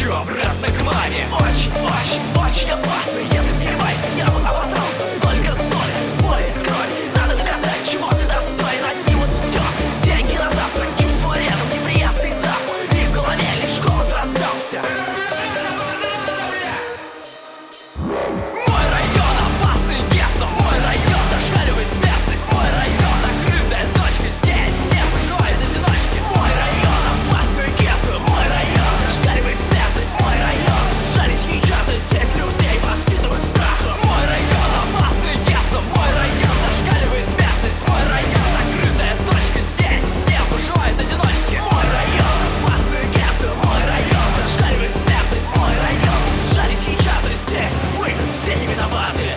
хочу обратно к маме. Очень, очень, очень опасно. Если в Нирвайсе я бы обосрался. Столько соли, боли, крови. Надо доказать, чего ты достоин. Одни вот все, деньги на завтрак. Чувствую рядом неприятный запах. И в голове лишь голос раздался. Мой район опасный гетто. Мой район зашкаливает смертность. Мой район закрытая точка. Здесь не выживают одиночки. Мой район опасный гетто. Мой район зашкаливает смертность. Мой район сжались яйчата. Здесь людей воспитывают страхом. Мой район опасный гетто. Мой район зашкаливает смертность. Мой район закрытая точка. Здесь не выживают одиночки. Мой район опасный гетто. Мой район зашкаливает смертность. Мой район сжались яйчата. Здесь вы все не виноваты.